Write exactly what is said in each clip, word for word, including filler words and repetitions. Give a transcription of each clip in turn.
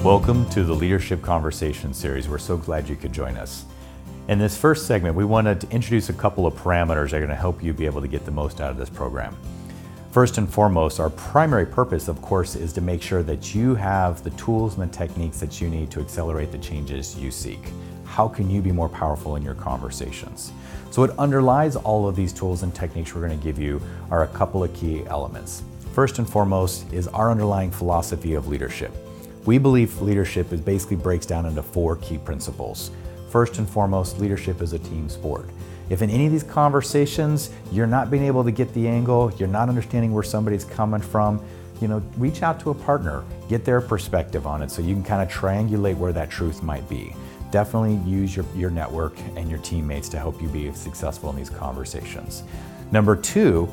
Welcome to the Leadership Conversation series. We're so glad you could join us. In this first segment, we wanted to introduce a couple of parameters that are going to help you be able to get the most out of this program. First and foremost, our primary purpose, of course, is to make sure that you have the tools and the techniques that you need to accelerate the changes you seek. How can you be more powerful in your conversations? So what underlies all of these tools and techniques we're going to give you are a couple of key elements. First and foremost is our underlying philosophy of leadership. We believe leadership is basically breaks down into four key principles. First and foremost, leadership is a team sport. If in any of these conversations you're not being able to get the angle, you're not understanding where somebody's coming from, you know, reach out to a partner, get their perspective on it so you can kind of triangulate where that truth might be. Definitely use your, your network and your teammates to help you be successful in these conversations. Number two,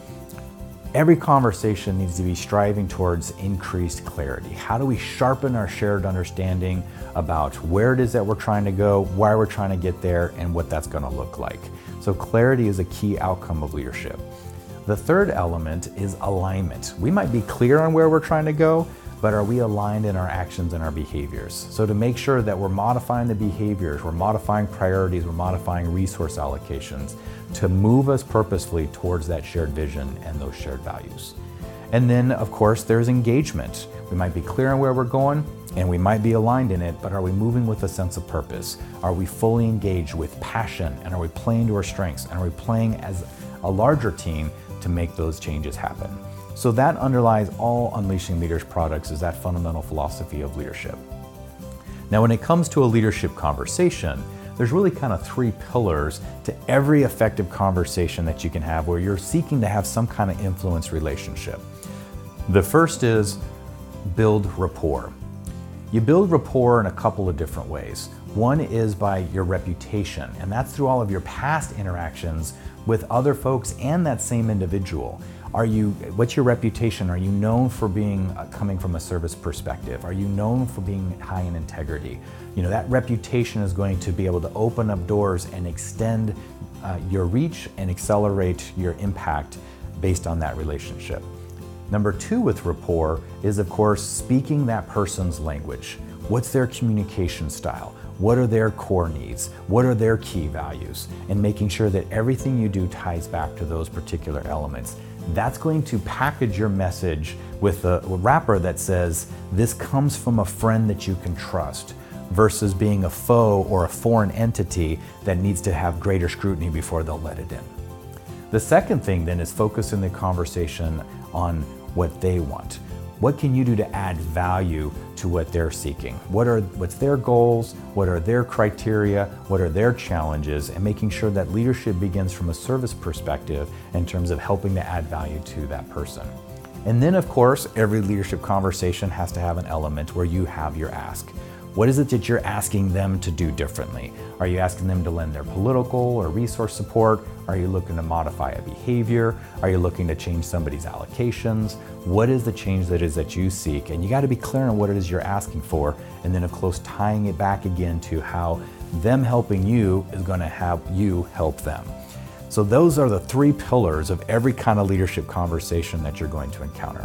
every conversation needs to be striving towards increased clarity. How do we sharpen our shared understanding about where it is that we're trying to go, why we're trying to get there, and what that's going to look like? So clarity is a key outcome of leadership. The third element is alignment. We might be clear on where we're trying to go, but are we aligned in our actions and our behaviors? So to make sure that we're modifying the behaviors, we're modifying priorities, we're modifying resource allocations to move us purposefully towards that shared vision and those shared values. And then, of course, there's engagement. We might be clear on where we're going and we might be aligned in it, but are we moving with a sense of purpose? Are we fully engaged with passion, and are we playing to our strengths? And are we playing as a larger team to make those changes happen? So that underlies all Unleashing Leaders products, is that fundamental philosophy of leadership. Now, when it comes to a leadership conversation, there's really kind of three pillars to every effective conversation that you can have where you're seeking to have some kind of influence relationship. The first is build rapport. You build rapport in a couple of different ways. One is by your reputation, and that's through all of your past interactions with other folks and that same individual. Are you, what's your reputation? Are you known for being, uh, coming from a service perspective? Are you known for being high in integrity? You know, that reputation is going to be able to open up doors and extend uh, your reach and accelerate your impact based on that relationship. Number two with rapport is, of course, speaking that person's language. What's their communication style? What are their core needs? What are their key values? And making sure that everything you do ties back to those particular elements. That's going to package your message with a wrapper that says, this comes from a friend that you can trust, versus being a foe or a foreign entity that needs to have greater scrutiny before they'll let it in. The second thing then is focusing the conversation on what they want. What can you do to add value to what they're seeking? What are, what's their goals? What are their criteria? What are their challenges? And making sure that leadership begins from a service perspective in terms of helping to add value to that person. And then, of course, every leadership conversation has to have an element where you have your ask. What is it that you're asking them to do differently? Are you asking them to lend their political or resource support? Are you looking to modify a behavior? Are you looking to change somebody's allocations? What is the change that is that you seek? And you got to be clear on what it is you're asking for, and then of course tying it back again to how them helping you is going to have you help them. So those are the three pillars of every kind of leadership conversation that you're going to encounter.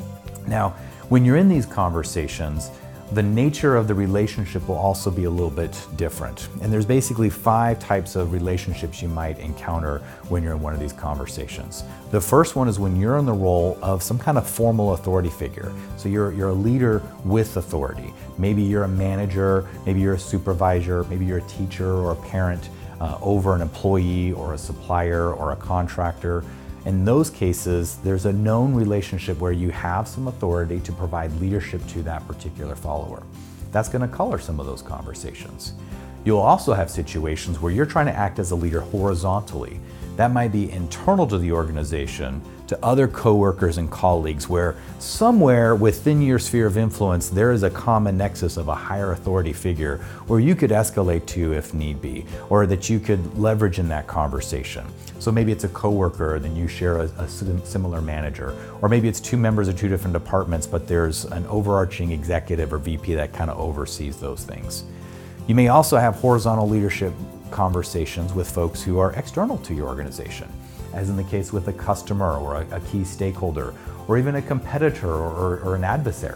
Now, when you're in these conversations, the nature of the relationship will also be a little bit different. And there's basically five types of relationships you might encounter when you're in one of these conversations. The first one is when you're in the role of some kind of formal authority figure. So you're, you're a leader with authority. Maybe you're a manager, maybe you're a supervisor, maybe you're a teacher or a parent uh, over an employee or a supplier or a contractor. In those cases, there's a known relationship where you have some authority to provide leadership to that particular follower. That's going to color some of those conversations. You'll also have situations where you're trying to act as a leader horizontally. That might be internal to the organization, to other coworkers and colleagues, where somewhere within your sphere of influence, there is a common nexus of a higher authority figure where you could escalate to if need be, or that you could leverage in that conversation. So maybe it's a coworker, then you share a, a similar manager, or maybe it's two members of two different departments, but there's an overarching executive or V P that kind of oversees those things. You may also have horizontal leadership conversations with folks who are external to your organization, as in the case with a customer or a, a key stakeholder, or even a competitor or, or an adversary.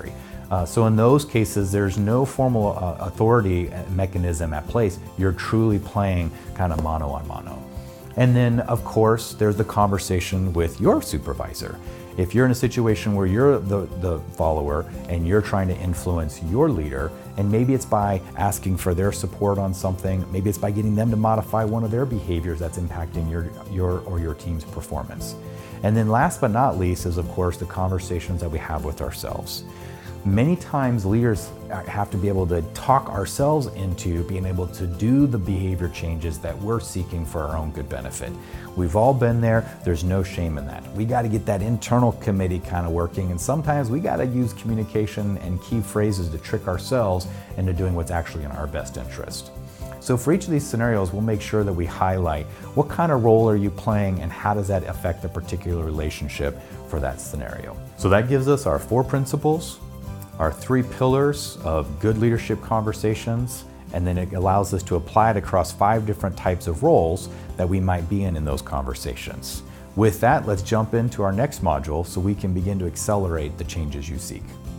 Uh, so in those cases, there's no formal uh, authority mechanism at place. You're truly playing kind of mano a mano. And then, of course, there's the conversation with your supervisor. If you're in a situation where you're the, the follower and you're trying to influence your leader, and maybe it's by asking for their support on something, maybe it's by getting them to modify one of their behaviors that's impacting your, your or your team's performance. And then last but not least is, of course, the conversations that we have with ourselves. Many times leaders have to be able to talk ourselves into being able to do the behavior changes that we're seeking for our own good benefit. We've all been there, there's no shame in that. We got to get that internal committee kind of working, and sometimes we got to use communication and key phrases to trick ourselves into doing what's actually in our best interest. So for each of these scenarios, we'll make sure that we highlight what kind of role are you playing and how does that affect the particular relationship for that scenario. So that gives us our four principles, our three pillars of good leadership conversations, and then it allows us to apply it across five different types of roles that we might be in in those conversations. With that, let's jump into our next module so we can begin to accelerate the changes you seek.